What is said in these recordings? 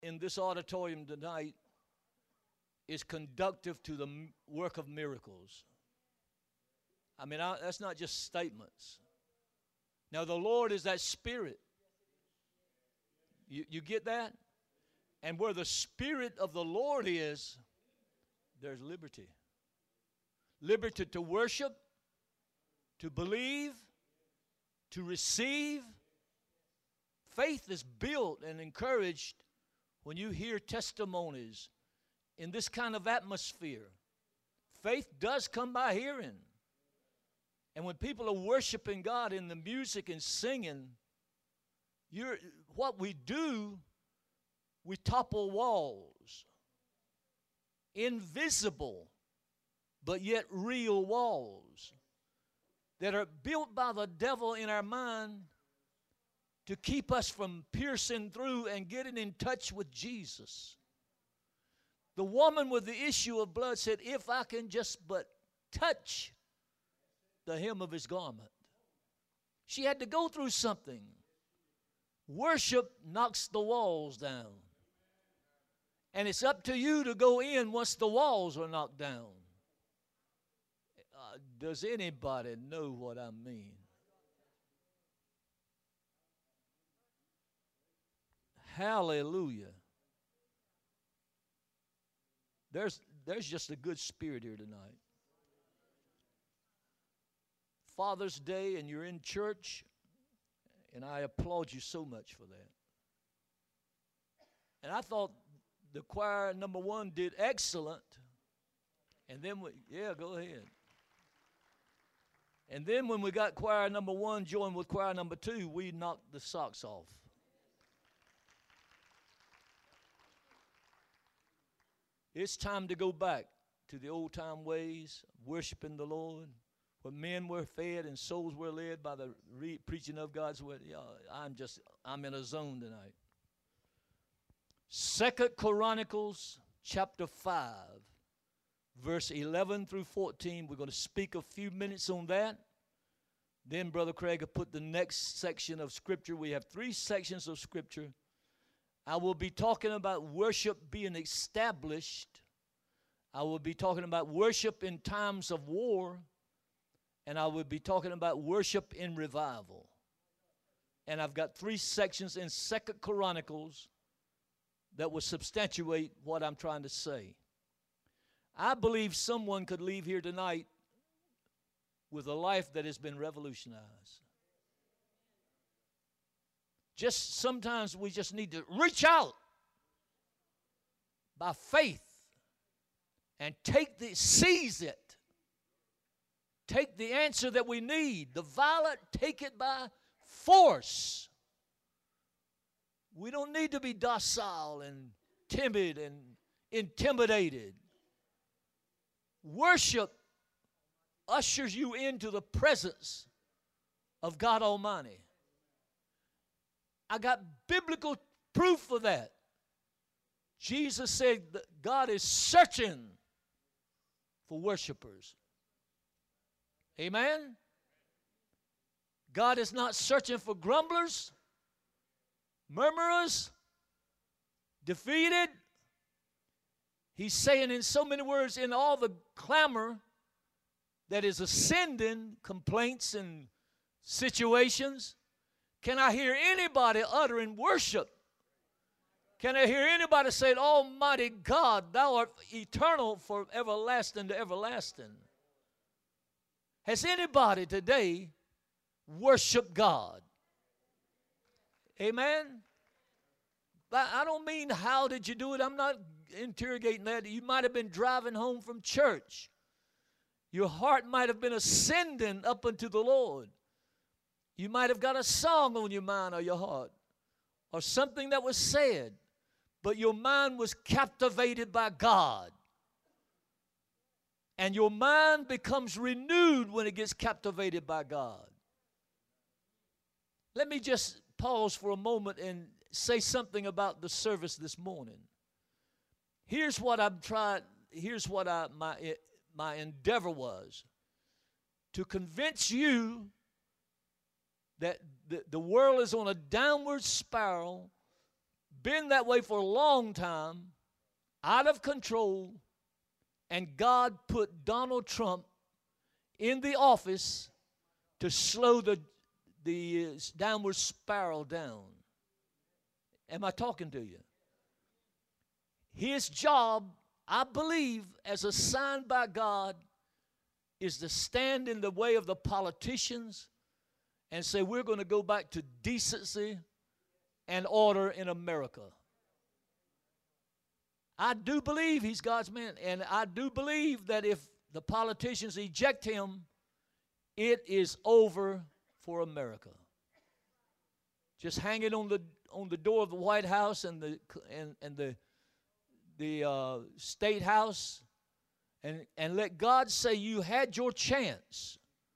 in this auditorium tonight is conductive to the work of miracles. I mean, that's not just statements. Now, the Lord is that Spirit. You get that? And where the Spirit of the Lord is, there's liberty. Liberty to worship, to believe, to receive. Faith is built and encouraged when you hear testimonies in this kind of atmosphere. Faith does come by hearing. And when people are worshiping God in the music and singing, what we do, we topple walls. Invisible, but yet real walls that are built by the devil in our mind to keep us from piercing through and getting in touch with Jesus. The woman with the issue of blood said, if I can just but touch the hem of his garment. She had to go through something. Worship knocks the walls down. And it's up to you to go in once the walls are knocked down. Does anybody know what I mean? Hallelujah. There's just a good spirit here tonight. Father's Day, and you're in church, and I applaud you so much for that. And I thought the choir number 1 did excellent. And then, go ahead. And then when we got choir number 1 joined with choir number 2, we knocked the socks off. It's time to go back to the old time ways, worshiping the Lord, where men were fed and souls were led by the preaching of God's word. I'm in a zone tonight. 2 Chronicles chapter 5, verse 11 through 14. We're going to speak a few minutes on that. Then Brother Craig will put the next section of Scripture. We have 3 sections of Scripture. I will be talking about worship being established. I will be talking about worship in times of war. And I will be talking about worship in revival. And I've got 3 sections in 2 Chronicles that will substantiate what I'm trying to say. I believe someone could leave here tonight with a life that has been revolutionized. Just sometimes we just need to reach out by faith and seize it. Take the answer that we need. The violent take it by force. We don't need to be docile and timid and intimidated. Worship ushers you into the presence of God Almighty. I got biblical proof of that. Jesus said that God is searching for worshipers. Amen? God is not searching for grumblers, murmurers, defeated. He's saying in so many words, in all the clamor that is ascending, complaints and situations, can I hear anybody uttering worship? Can I hear anybody say, Almighty God, thou art eternal from everlasting to everlasting? Has anybody today worshiped God? Amen? But I don't mean how did you do it. I'm not interrogating that. You might have been driving home from church. Your heart might have been ascending up unto the Lord. You might have got a song on your mind or your heart or something that was said, but your mind was captivated by God. And your mind becomes renewed when it gets captivated by God. Let me just pause for a moment and say something about the service this morning. Here's what my endeavor was to convince you that the world is on a downward spiral been that way for a long time, out of control, and God put Donald Trump in the office to slow the downward spiral down. Am I talking to you? His job, I believe, as assigned by God, is to stand in the way of the politicians and say, we're going to go back to decency and order in America. I do believe he's God's man, and I do believe that if the politicians eject him, it is over for America. Just hang it on the door of the White House and the State House, and let God say, you had your chance.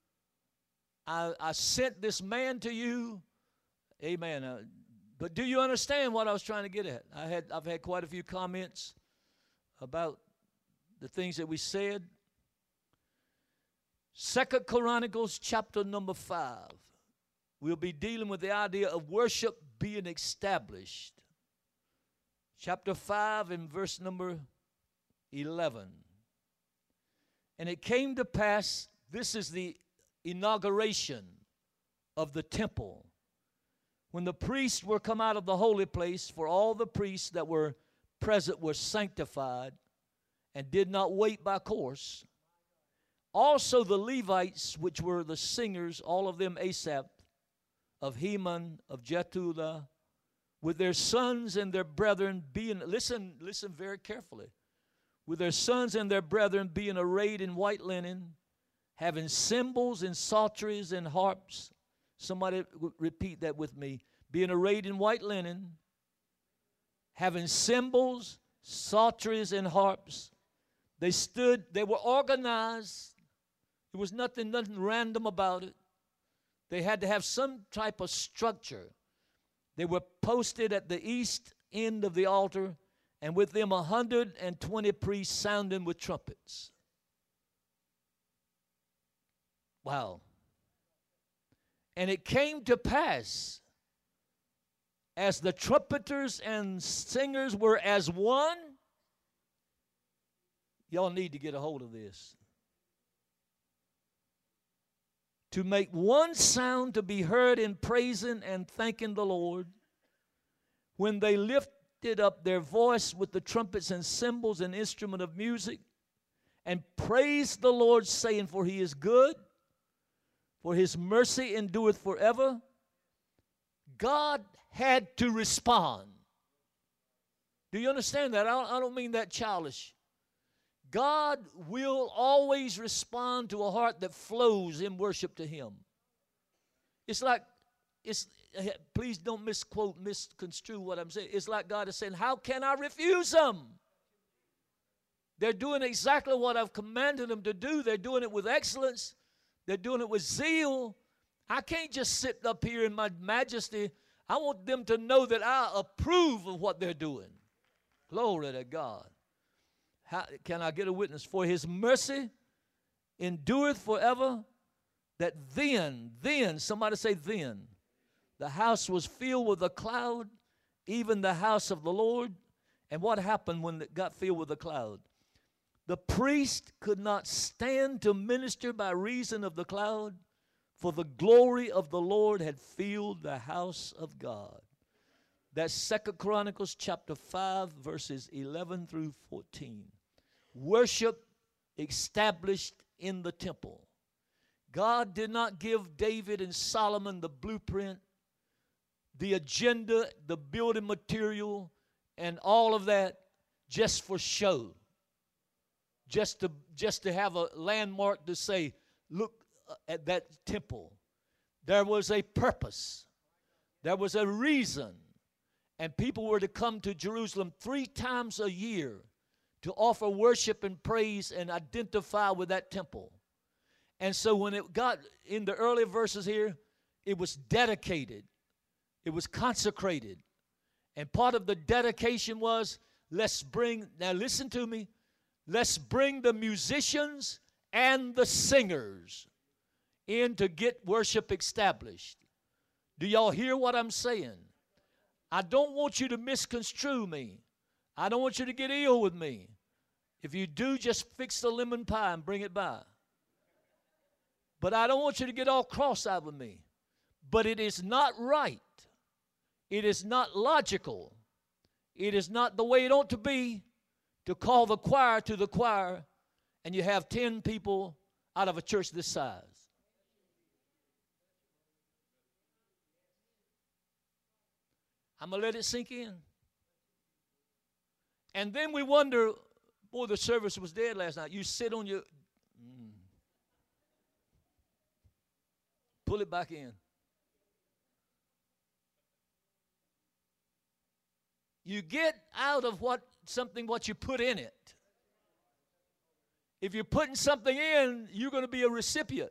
I sent this man to you. Amen. But do you understand what I was trying to get at? I've had quite a few comments about the things that we said. 2 Chronicles chapter number 5. We'll be dealing with the idea of worship being established. Chapter 5 and verse number 11. And it came to pass, this is the inauguration of the temple, when the priests were come out of the holy place, for all the priests that were present were sanctified and did not wait by course. Also the Levites, which were the singers, all of them Asaph, of Heman, of Jeduthun, with their sons and their brethren being, listen very carefully, with their sons and their brethren being arrayed in white linen, having cymbals and psalteries and harps. Somebody repeat that with me. Being arrayed in white linen, having cymbals, psalteries, and harps. They stood, they were organized. There was nothing random about it. They had to have some type of structure. They were posted at the east end of the altar, and with them 120 priests sounding with trumpets. Wow. And it came to pass, as the trumpeters and singers were as one, y'all need to get a hold of this, to make one sound to be heard in praising and thanking the Lord, when they lifted up their voice with the trumpets and cymbals and instrument of music, and praised the Lord, saying, for he is good, for his mercy endureth forever. God had to respond. Do you understand that? I don't mean that childish. God will always respond to a heart that flows in worship to him. It's like, please don't misconstrue what I'm saying. It's like God is saying, how can I refuse them? They're doing exactly what I've commanded them to do. They're doing it with excellence. They're doing it with zeal. I can't just sit up here in my majesty. I want them to know that I approve of what they're doing. Glory to God. How, can I get a witness? For his mercy endureth forever. That then, somebody say then, the house was filled with a cloud, even the house of the Lord. And what happened when it got filled with a cloud? The priest could not stand to minister by reason of the cloud, for the glory of the Lord had filled the house of God. That's 2 Chronicles chapter 5, verses 11 through 14. Worship established in the temple. God did not give David and Solomon the blueprint, the agenda, the building material, and all of that just for show. Just to have a landmark to say, look at that temple. There was a purpose. There was a reason. And people were to come to Jerusalem 3 times a year to offer worship and praise and identify with that temple. And so when it got in the early verses here, it was dedicated. It was consecrated. And part of the dedication was, now listen to me, let's bring the musicians and the singers in to get worship established. Do y'all hear what I'm saying? I don't want you to misconstrue me. I don't want you to get ill with me. If you do, just fix the lemon pie and bring it by. But I don't want you to get all cross-eyed with me. But it is not right. It is not logical. It is not the way it ought to be to call the choir to the choir and you have 10 people out of a church this size. I'm going to let it sink in. And then we wonder, boy, the service was dead last night. You sit on your... Pull it back in. You get out of what you put in it. If you're putting something in, you're going to be a recipient.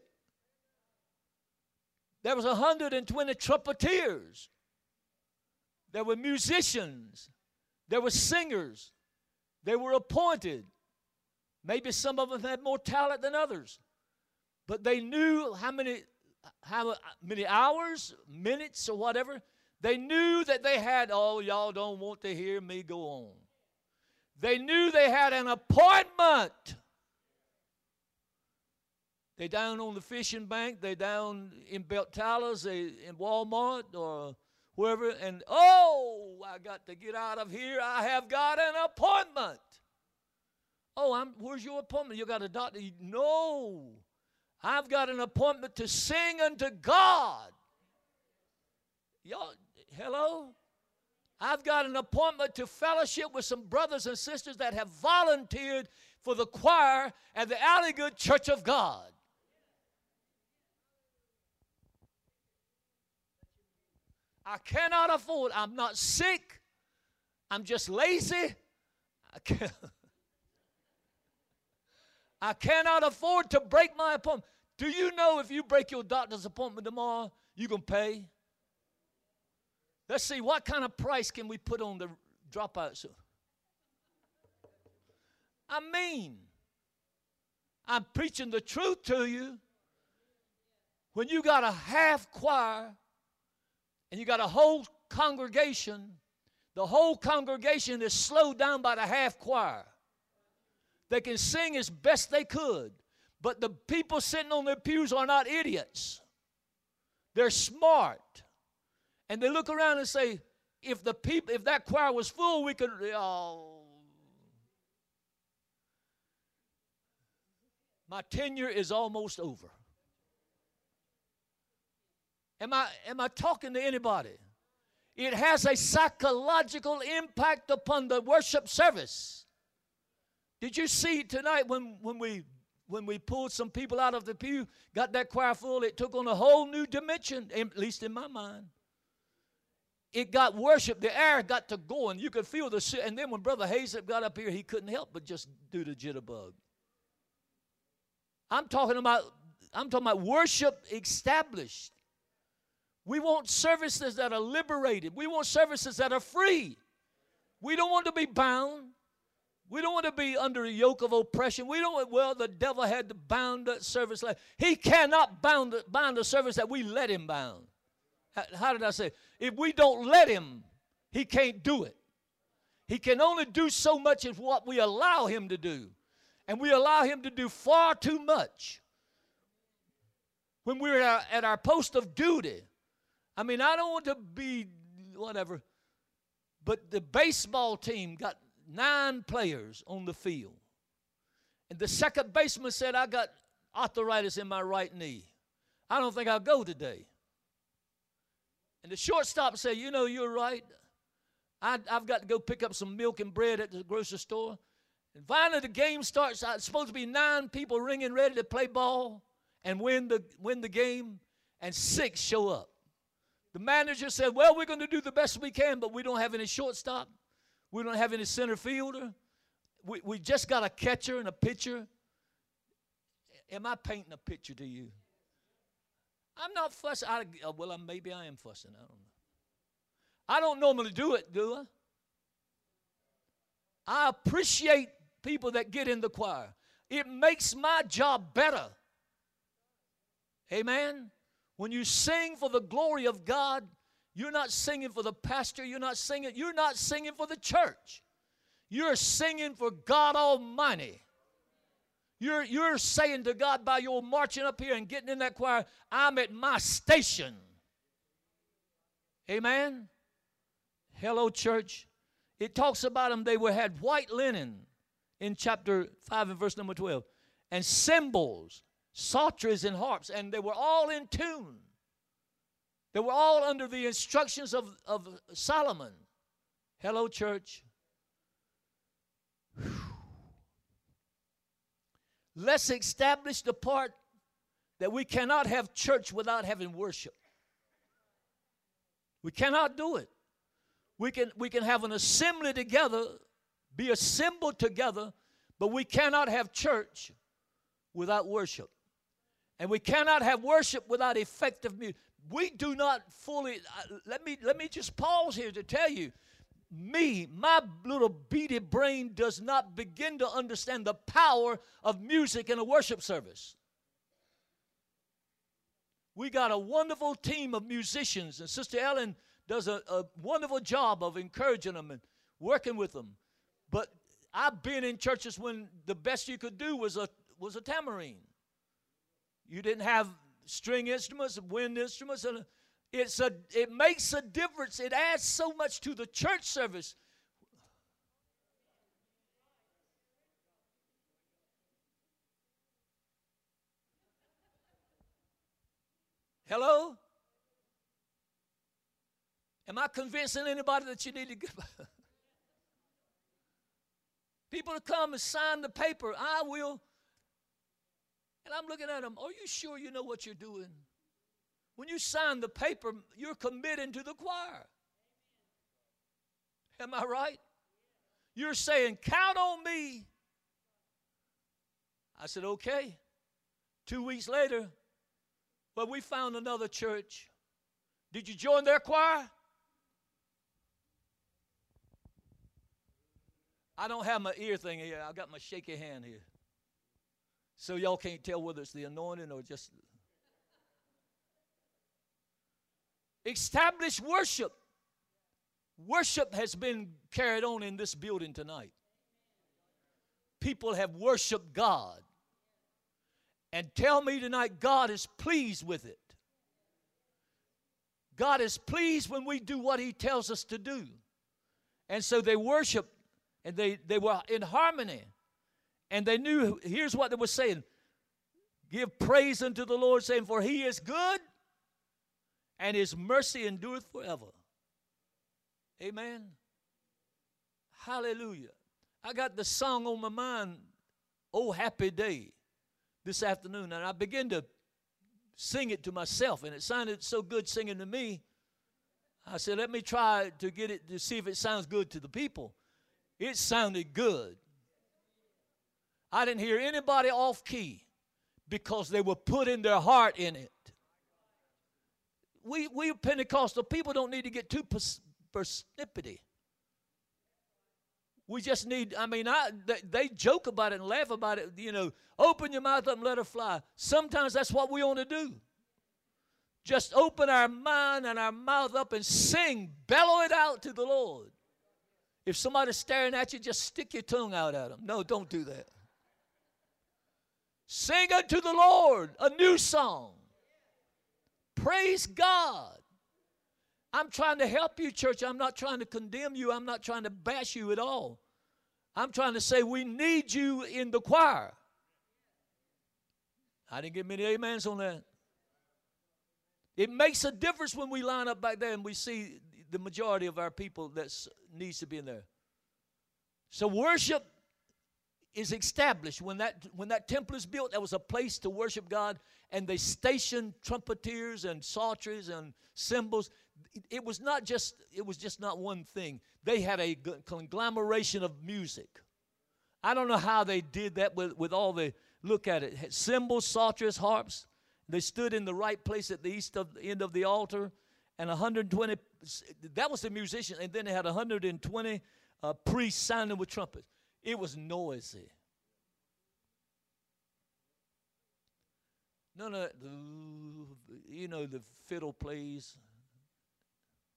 There was 120 trumpeters. There were musicians. There were singers. They were appointed. Maybe some of them had more talent than others. But they knew how many hours, minutes, or whatever. They knew that they had, oh, y'all don't want to hear me go on. They knew they had an appointment. They down on the fishing bank, they down in Belt Towers, they in Walmart or wherever, and oh, I got to get out of here. I have got an appointment. Oh, where's your appointment? You got a doctor? No, I've got an appointment to sing unto God. Y'all, hello? I've got an appointment to fellowship with some brothers and sisters that have volunteered for the choir at the Alligood Church of God. I cannot afford. I'm not sick. I'm just lazy. I cannot afford to break my appointment. Do you know if you break your doctor's appointment tomorrow, you can pay? Let's see, what kind of price can we put on the dropouts? I mean, I'm preaching the truth to you. When you got a half choir and you got a whole congregation, the whole congregation is slowed down by the half choir. They can sing as best they could, but the people sitting on their pews are not idiots. They're smart. And they look around and say, if that choir was full, we could, my tenure is almost over. Am I talking to anybody? It has a psychological impact upon the worship service. Did you see tonight when we pulled some people out of the pew, got that choir full, it took on a whole new dimension, at least in my mind. It got worship. The air got to going. You could feel and then when Brother Hazel got up here, he couldn't help but just do the jitterbug. I'm talking about worship established. We want services that are liberated. We want services that are free. We don't want to be bound. We don't want to be under a yoke of oppression. We don't, the devil had to bound that service. He cannot bind the service that we let him bound. How did I say? If we don't let him, he can't do it. He can only do so much as what we allow him to do. And we allow him to do far too much. When we're at our post of duty, I mean, I don't want to be whatever, but the baseball team got 9 players on the field. And the second baseman said, I got arthritis in my right knee. I don't think I'll go today. And the shortstop said, you know, you're right. I've got to go pick up some milk and bread at the grocery store. And finally the game starts. It's supposed to be 9 people ringing ready to play ball and win the game, and 6 show up. The manager said, well, we're going to do the best we can, but we don't have any shortstop. We don't have any center fielder. We just got a catcher and a pitcher. Am I painting a picture to you? I'm not fussing. Maybe I am fussing. I don't know. I don't normally do it, do I? I appreciate people that get in the choir. It makes my job better. Amen? When you sing for the glory of God You're not singing for the pastor. You're not singing for the church. You're singing for God Almighty. You're saying to God by your marching up here and getting in that choir, I'm at my station. Amen? Hello, church. It talks about them. They had white linen in chapter 5 and verse number 12. And cymbals, psalteries, and harps. And they were all in tune. They were all under the instructions of Solomon. Hello, church. Whew. Let's establish the part that we cannot have church without having worship. We cannot do it. We can have an assembly together, be assembled together, but we cannot have church without worship. And we cannot have worship without effective music. We do not fully, let me just pause here to tell you, my little beady brain does not begin to understand the power of music in a worship service. We got a wonderful team of musicians, and Sister Ellen does a wonderful job of encouraging them and working with them. But I've been in churches when the best you could do was a tambourine. You didn't have string instruments, wind instruments, and it makes a difference. It adds so much to the church service. Hello? Am I convincing anybody that you need to give? People to come and sign the paper, I will. And I'm looking at them, are you sure you know what you're doing? When you sign the paper, you're committing to the choir. Am I right? You're saying, count on me. I said, okay. 2 weeks later, well, we found another church. Did you join their choir? I don't have my ear thing here. I got my shaky hand here. So y'all can't tell whether it's the anointing or just. Establish worship. Worship has been carried on in this building tonight. People have worshiped God. And tell me tonight, God is pleased with it. God is pleased when we do what He tells us to do. And so they worship, and they were in harmony. And they knew, here's what they were saying. Give praise unto the Lord, saying, for He is good, and His mercy endureth forever. Amen. Hallelujah. I got the song on my mind, Oh Happy Day, this afternoon. And I began to sing it to myself, and it sounded so good singing to me. I said, let me try to get it to see if it sounds good to the people. It sounded good. I didn't hear anybody off key because they were putting their heart in it. We Pentecostal people don't need to get too persnippety. We just need, they joke about it and laugh about it, open your mouth up and let her fly. Sometimes that's what we want to do. Just open our mind and our mouth up and sing, bellow it out to the Lord. If somebody's staring at you, just stick your tongue out at them. No, don't do that. Sing unto the Lord a new song. Praise God. I'm trying to help you, church. I'm not trying to condemn you. I'm not trying to bash you at all. I'm trying to say we need you in the choir. I didn't get many amens on that. It makes a difference when we line up back there and we see the majority of our people that needs to be in there. So worship is established. When that temple is built, there was a place to worship God, and they stationed trumpeters and psalteries and cymbals. It was just not one thing. They had a conglomeration of music. I don't know how they did that with all the, look at it, cymbals, psalteries, harps. They stood in the right place at the end of the altar, and 120, that was the musician, and then they had 120 priests sounding with trumpets. It was noisy. None of that, the fiddle plays.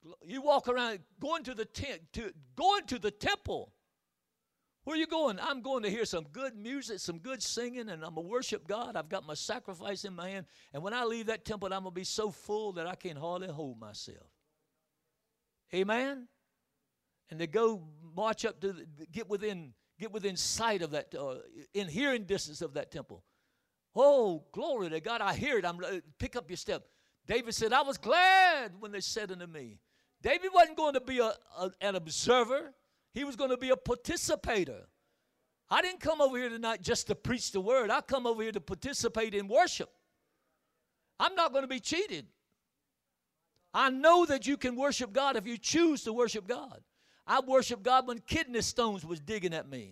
You walk around going to the tent, going to the temple. Where are you going? I'm going to hear some good music, some good singing, and I'm going to worship God. I've got my sacrifice in my hand. And when I leave that temple, I'm going to be so full that I can't hardly hold myself. Amen? And they go march up to, get within sight of that, in hearing distance of that temple. Oh, glory to God. I hear it. Pick up your step. David said, I was glad when they said unto me. David wasn't going to be an observer. He was going to be a participator. I didn't come over here tonight just to preach the word. I come over here to participate in worship. I'm not going to be cheated. I know that you can worship God if you choose to worship God. I worshiped God when kidney stones was digging at me.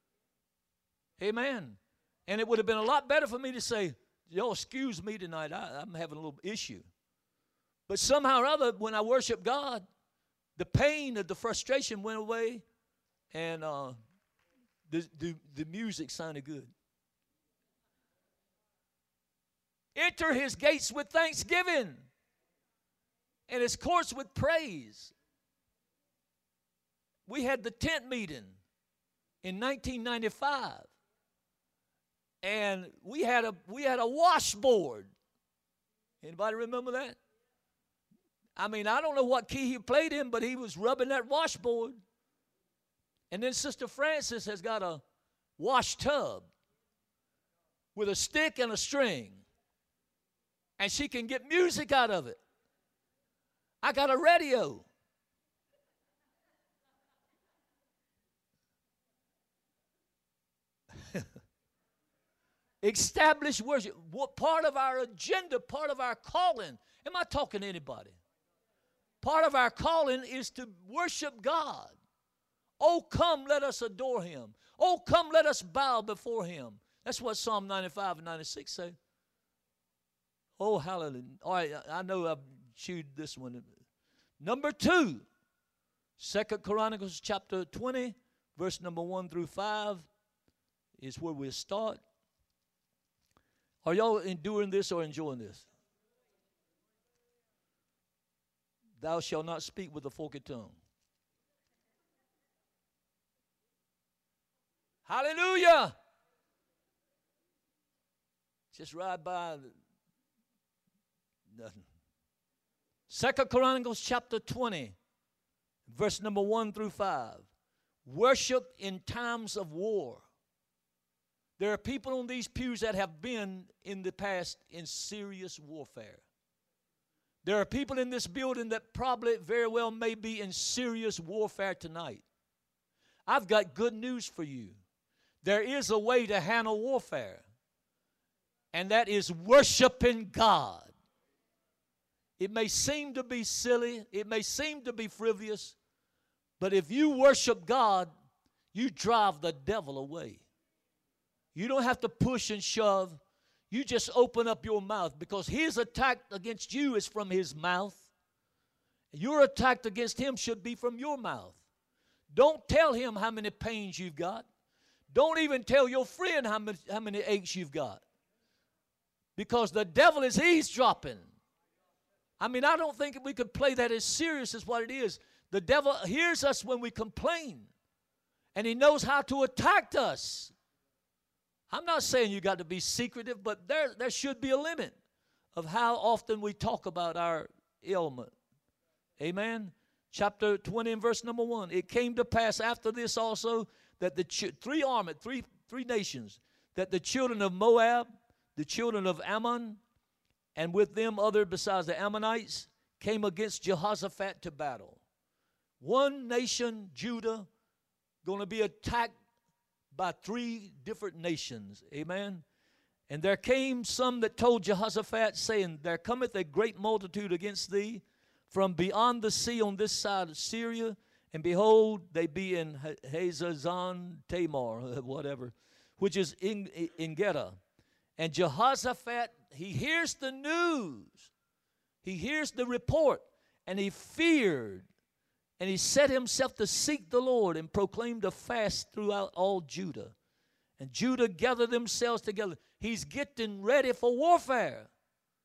Amen. And it would have been a lot better for me to say, y'all excuse me tonight, I'm having a little issue. But somehow or other, when I worship God, the pain of the frustration went away, and the music sounded good. Enter his gates with thanksgiving and his courts with praise. We had the tent meeting in 1995, and we had a washboard. Anybody remember that? I mean, I don't know what key he played in, but he was rubbing that washboard. And then Sister Francis has got a wash tub with a stick and a string, and she can get music out of it. I got a radio. Establish worship. What part of our agenda, part of our calling? Am I talking to anybody? Part of our calling is to worship God. Oh, come, let us adore him. Oh, come, let us bow before him. That's what Psalm 95 and 96 say. Oh, hallelujah. All right, I know I've chewed this one. Number 2, 2 Chronicles chapter 20, verse number 1 through 5 is where we'll start. Are y'all enduring this or enjoying this? Thou shalt not speak with a forked tongue. Hallelujah. Just ride by. Nothing. 2 Chronicles chapter 20, verse number 1 through 5. Worship in times of war. There are people on these pews that have been in the past in serious warfare. There are people in this building that probably very well may be in serious warfare tonight. I've got good news for you. There is a way to handle warfare, and that is worshiping God. It may seem to be silly, it may seem to be frivolous, but if you worship God, you drive the devil away. You don't have to push and shove. You just open up your mouth, because his attack against you is from his mouth. Your attack against him should be from your mouth. Don't tell him how many pains you've got. Don't even tell your friend how many aches you've got, because the devil is eavesdropping. I mean, I don't think we could play that as serious as what it is. The devil hears us when we complain, and he knows how to attack us. I'm not saying you got to be secretive, but there should be a limit of how often we talk about our ailment. Amen? Chapter 20 and verse number 1. It came to pass after this also that the three nations, that the children of Moab, the children of Ammon, and with them other besides the Ammonites, came against Jehoshaphat to battle. One nation, Judah, going to be attacked by 3 different nations. Amen. And there came some that told Jehoshaphat, saying, There cometh a great multitude against thee from beyond the sea on this side of Syria, and behold, they be in Hazazon Tamar, whatever, which is in Geda. And Jehoshaphat, he hears the news. He hears the report, and he feared. And he set himself to seek the Lord and proclaimed a fast throughout all Judah. And Judah gathered themselves together. He's getting ready for warfare.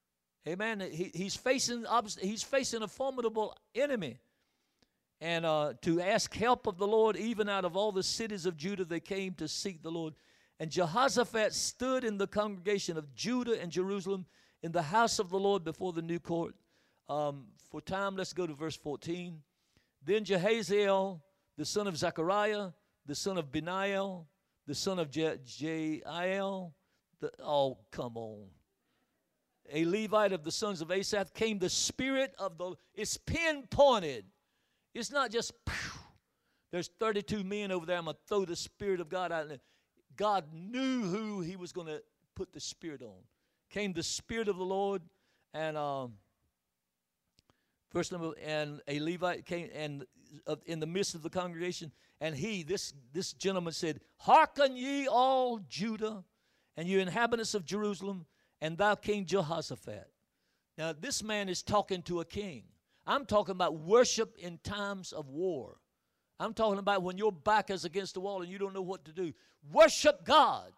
Amen. He's facing a formidable enemy. And to ask help of the Lord, even out of all the cities of Judah, they came to seek the Lord. And Jehoshaphat stood in the congregation of Judah and Jerusalem in the house of the Lord before the new court. For time, let's go to verse 14. Then Jehaziel, the son of Zechariah, the son of Benaiah, the son of Jael, oh, come on. A Levite of the sons of Asaph, came the Spirit of the, it's pinpointed. It's not just, pew, there's 32 men over there, I'm going to throw the Spirit of God out. God knew who he was going to put the Spirit on. Came the Spirit of the Lord, and verse number, and a Levite came and in the midst of the congregation, and this gentleman said, Hearken ye all Judah, and you inhabitants of Jerusalem, and thou King Jehoshaphat. Now this man is talking to a king. I'm talking about worship in times of war. I'm talking about when your back is against the wall and you don't know what to do. Worship God.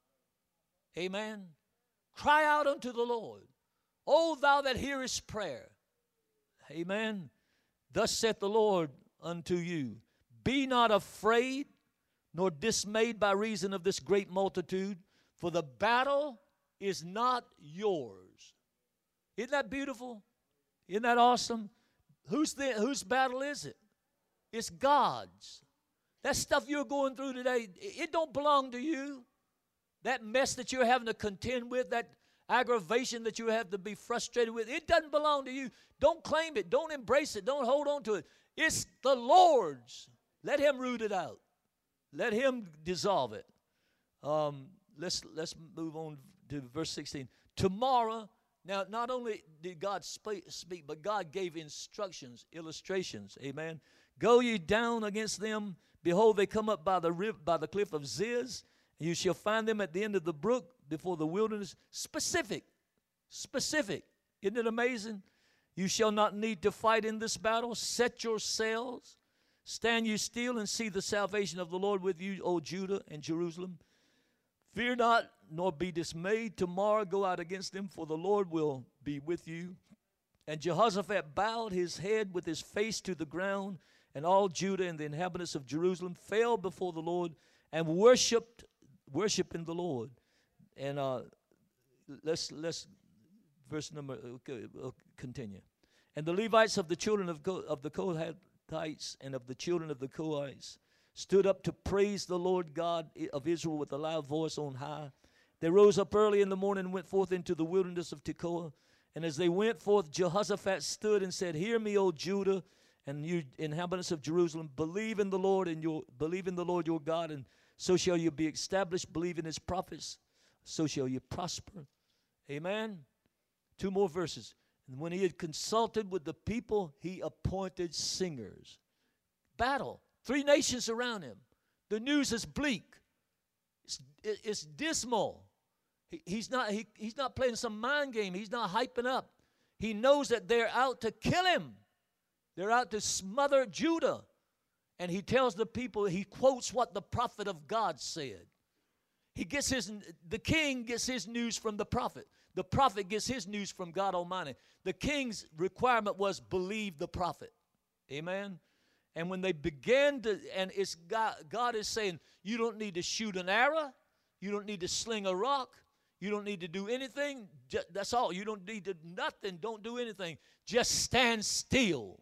Amen. Cry out unto the Lord. O thou that hearest prayer. Amen. Thus saith the Lord unto you, be not afraid, nor dismayed by reason of this great multitude, for the battle is not yours. Isn't that beautiful? Isn't that awesome? Whose battle is it? It's God's. That stuff you're going through today, it don't belong to you. That mess that you're having to contend with, that aggravation that you have to be frustrated with, it doesn't belong to you. Don't claim it. Don't embrace it. Don't hold on to it. It's the Lord's. Let him root it out. Let him dissolve it. Let's move on to verse 16. Tomorrow, now not only did God speak, but God gave instructions, illustrations. Amen. Go ye down against them. Behold, they come up by the cliff of Ziz. And you shall find them at the end of the brook before the wilderness. Specific. Isn't it amazing? You shall not need to fight in this battle. Set your sails. Stand you still and see the salvation of the Lord with you, O Judah and Jerusalem. Fear not, nor be dismayed. Tomorrow go out against them, for the Lord will be with you. And Jehoshaphat bowed his head with his face to the ground, and all Judah and the inhabitants of Jerusalem fell before the Lord and worshiping the Lord. And let's verse number continue. And the Levites of the children of the Kohathites and of the children of the Kohathites stood up to praise the Lord God of Israel with a loud voice on high. They rose up early in the morning and went forth into the wilderness of Tekoa. And as they went forth, Jehoshaphat stood and said, Hear me, O Judah, and you inhabitants of Jerusalem, believe in the Lord your God, and so shall you be established. Believe in his prophets, so shall you prosper. Amen. 2 more verses. And when he had consulted with the people, he appointed singers. Battle. 3 nations around him. The news is bleak. It's dismal. He's not playing some mind game. He's not hyping up. He knows that they're out to kill him. They're out to smother Judah. And he tells the people, he quotes what the prophet of God said. The king gets his news from the prophet. The prophet gets his news from God Almighty. The king's requirement was believe the prophet. Amen. And when they began to, and it's God is saying, you don't need to shoot an arrow. You don't need to sling a rock. You don't need to do anything. That's all. You don't need to nothing. Don't do anything. Just stand still.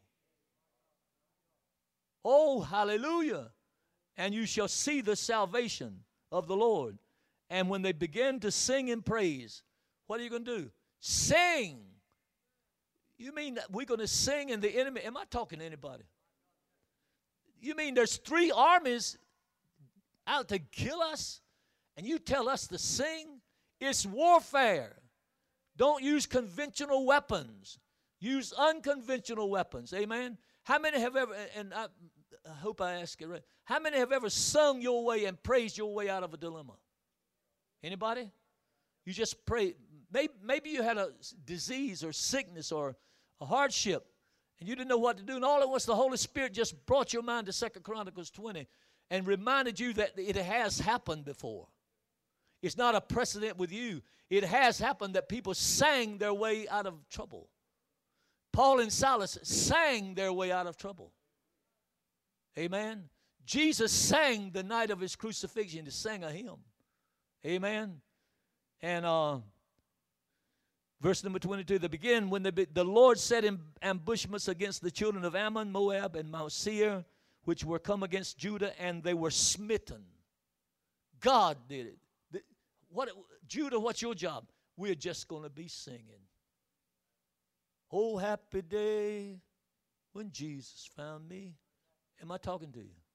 Oh, hallelujah. And you shall see the salvation of the Lord. And when they begin to sing and praise, what are you going to do? Sing. You mean that we're going to sing and the enemy? Am I talking to anybody? You mean there's 3 armies out to kill us? And you tell us to sing? It's warfare. Don't use conventional weapons. Use unconventional weapons. Amen? How many have ever, and I hope I ask it right, how many have ever sung your way and praised your way out of a dilemma? Anybody? You just pray. Maybe you had a disease or sickness or a hardship, and you didn't know what to do, and all at once the Holy Spirit just brought your mind to 2 Chronicles 20 and reminded you that it has happened before. It's not a precedent with you. It has happened that people sang their way out of trouble. Paul and Silas sang their way out of trouble. Amen. Jesus sang the night of his crucifixion. He sang a hymn. Amen. And verse number 22, they begin when the Lord set ambushments against the children of Ammon, Moab, and Mount Seir, which were come against Judah, and they were smitten. God did it. Judah, what's your job? We're just going to be singing. Oh, happy day when Jesus found me. Am I talking to you?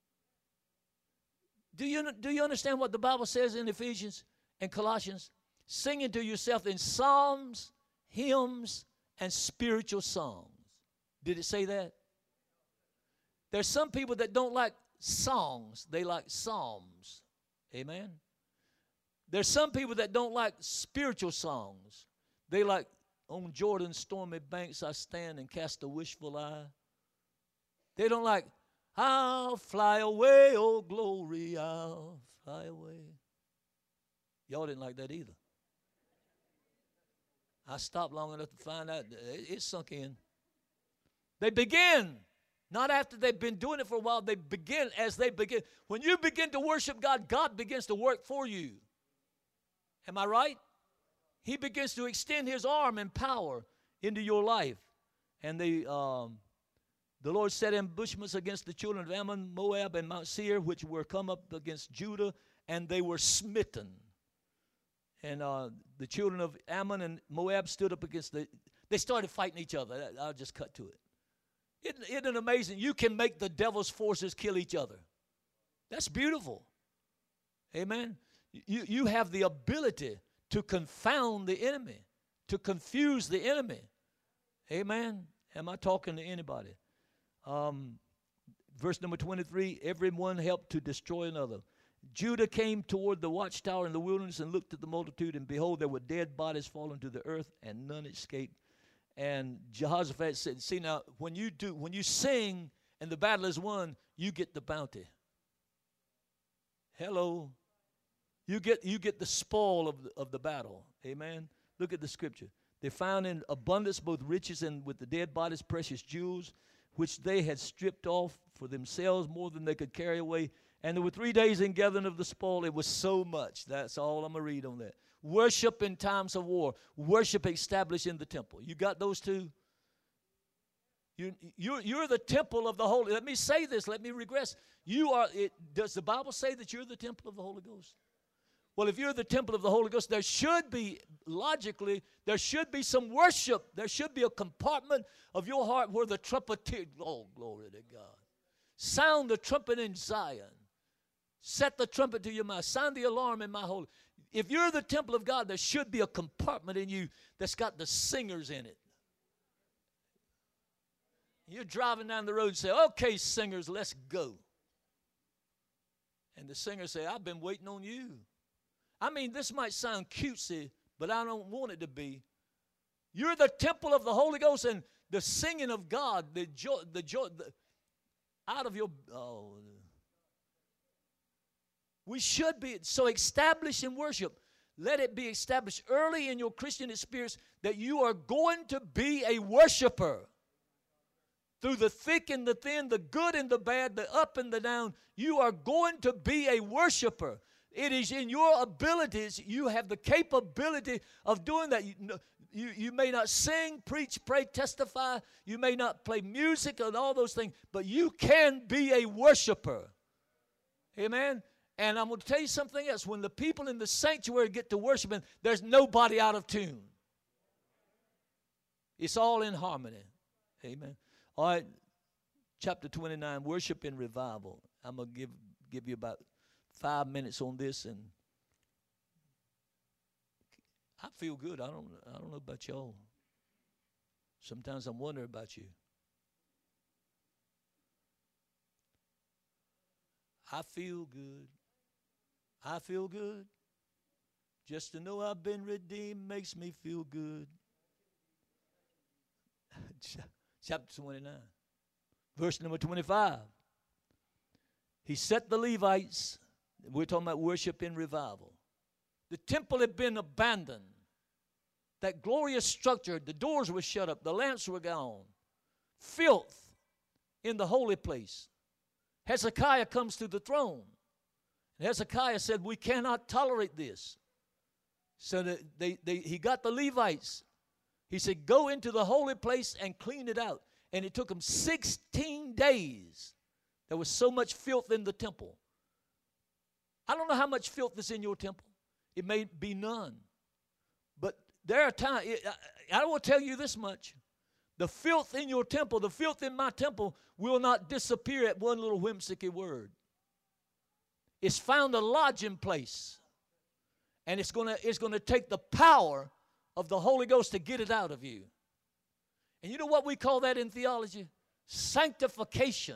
Do you understand what the Bible says in Ephesians and Colossians? Singing to yourself in psalms, hymns, and spiritual songs. Did it say that? There's some people that don't like songs. They like psalms. Amen? There's some people that don't like spiritual songs. They like, on Jordan's stormy banks I stand and cast a wishful eye. They don't like, I'll fly away, oh glory, I'll fly away. Y'all didn't like that either. I stopped long enough to find out it sunk in. They begin, not after they've been doing it for a while, they begin as they begin. When you begin to worship God, God begins to work for you. Am I right? He begins to extend his arm and power into your life. And the Lord set ambushments against the children of Ammon, Moab, and Mount Seir, which were come up against Judah, and they were smitten. And the children of Ammon and Moab stood up against they started fighting each other. I'll just cut to it. Isn't it amazing? You can make the devil's forces kill each other. That's beautiful. Amen. You have the ability to confound the enemy, to confuse the enemy. Amen. Am I talking to anybody? Verse number 23, everyone helped to destroy another. Judah came toward the watchtower in the wilderness and looked at the multitude, and behold, there were dead bodies fallen to the earth, and none escaped. And Jehoshaphat said, see now, when you sing and the battle is won, you get the bounty. Hello. You get the spoil of the battle. Amen. Look at the scripture. They found in abundance both riches and with the dead bodies precious jewels, which they had stripped off for themselves more than they could carry away. And there were 3 days in gathering of the spoil. It was so much. That's all I'm going to read on that. Worship in times of war. Worship established in the temple. You got those two? You're the temple of the Holy. Let me say this. Let me regress. Does the Bible say that you're the temple of the Holy Ghost? Well, if you're the temple of the Holy Ghost, there should be some worship. There should be a compartment of your heart where the trumpeter, oh, glory to God. Sound the trumpet in Zion. Set the trumpet to your mouth. Sound the alarm in my holy. If you're the temple of God, there should be a compartment in you that's got the singers in it. You're driving down the road and say, okay, singers, let's go. And the singers say, I've been waiting on you. I mean, this might sound cutesy, but I don't want it to be. You're the temple of the Holy Ghost, and the singing of God, the joy, out of your, we should be, so established in worship. Let it be established early in your Christian experience that you are going to be a worshiper. Through the thick and the thin, the good and the bad, the up and the down, you are going to be a worshiper. It is in your abilities. You have the capability of doing that. You may not sing, preach, pray, testify. You may not play music and all those things, but you can be a worshiper. Amen? And I'm going to tell you something else. When the people in the sanctuary get to worshiping, there's nobody out of tune. It's all in harmony. Amen. All right, chapter 29, worship and revival. I'm going to give you about 5 minutes on this, and I feel good. I don't know about y'all. Sometimes I'm wondering about you. I feel good. I feel good. Just to know I've been redeemed makes me feel good. Chapter 29, verse number 25. He set the Levites. We're talking about worship in revival. The temple had been abandoned. That glorious structure, the doors were shut up, the lamps were gone. Filth in the holy place. Hezekiah comes to the throne. And Hezekiah said, we cannot tolerate this. So that he got the Levites. He said, go into the holy place and clean it out. And it took them 16 days. There was so much filth in the temple. I don't know how much filth is in your temple. It may be none. But there are times, I will tell you this much. The filth in your temple, the filth in my temple will not disappear at one little whimsical word. It's found a lodging place. And it's going to take the power of the Holy Ghost to get it out of you. And you know what we call that in theology? Sanctification.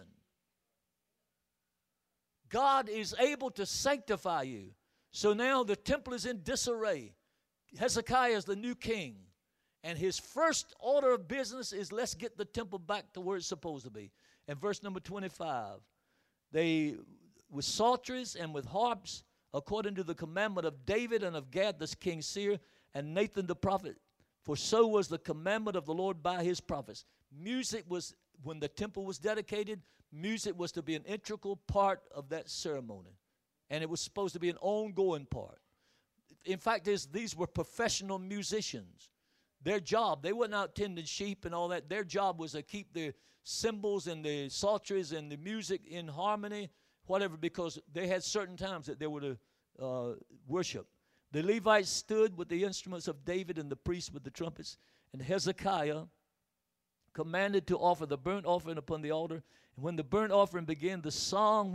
God is able to sanctify you. So now the temple is in disarray. Hezekiah is the new king. And his first order of business is let's get the temple back to where it's supposed to be. And verse number 25. They, with psalteries and with harps, according to the commandment of David and of Gad the king seer, and Nathan the prophet, for so was the commandment of the Lord by his prophets. Music was, when the temple was dedicated, music was to be an integral part of that ceremony. And it was supposed to be an ongoing part. In fact, these were professional musicians. Their job, they weren't out tending sheep and all that. Their job was to keep the cymbals and the psalteries and the music in harmony, whatever, because they had certain times that they were to worship. The Levites stood with the instruments of David and the priests with the trumpets. And Hezekiah commanded to offer the burnt offering upon the altar. And when the burnt offering began, the song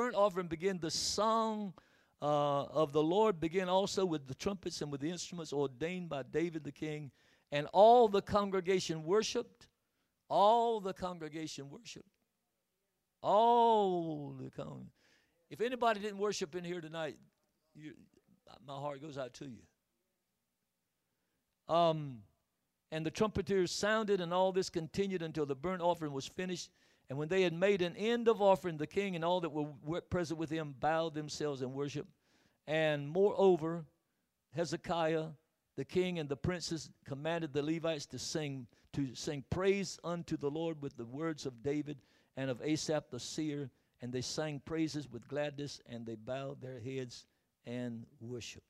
of the Lord began also with the trumpets and with the instruments ordained by David the king. And all the congregation worshiped. All the congregation worshiped. All the congregation. If anybody didn't worship in here tonight, my heart goes out to you. And the trumpeters sounded, and all this continued until the burnt offering was finished. And when they had made an end of offering, the king and all that were present with him bowed themselves and worshiped. And moreover, Hezekiah, the king and the princes, commanded the Levites to sing praise unto the Lord with the words of David and of Asaph the seer. And they sang praises with gladness, and they bowed their heads and worshiped.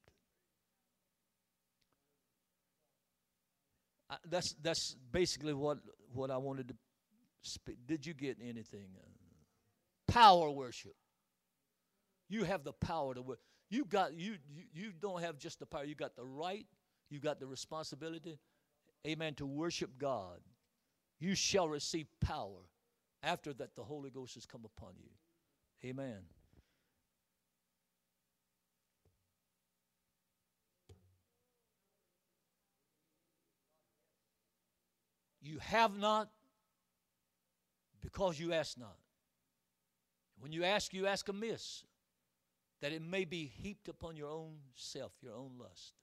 That's basically what I wanted to speak. Did you get anything? Power worship. You have the power to worship. You don't have just the power. You got the right. You got the responsibility. Amen. To worship God. You shall receive power. After that, the Holy Ghost has come upon you. Amen. You have not because you ask not. When you ask amiss, that it may be heaped upon your own self, your own lust.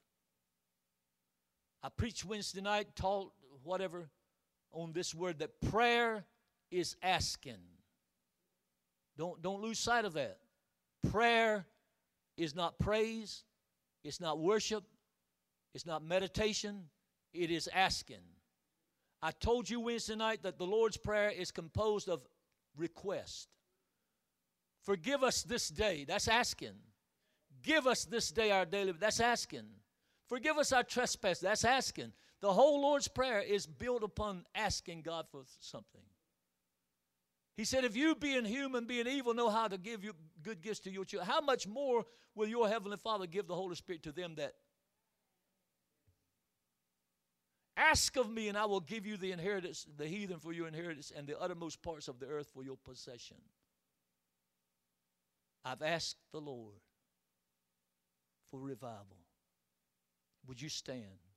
I preached Wednesday night, taught whatever, on this word that prayer is asking. Don't lose sight of that. Prayer is not praise. It's not worship. It's not meditation. It is asking. I told you Wednesday night that the Lord's Prayer is composed of request. Forgive us this day. That's asking. Give us this day our daily. That's asking. Forgive us our trespass. That's asking. The whole Lord's Prayer is built upon asking God for something. He said, if you being human, being evil, know how to give you good gifts to your children, how much more will your Heavenly Father give the Holy Spirit to them that ask of me, and I will give you the inheritance, the heathen for your inheritance, and the uttermost parts of the earth for your possession. I've asked the Lord for revival. Would you stand?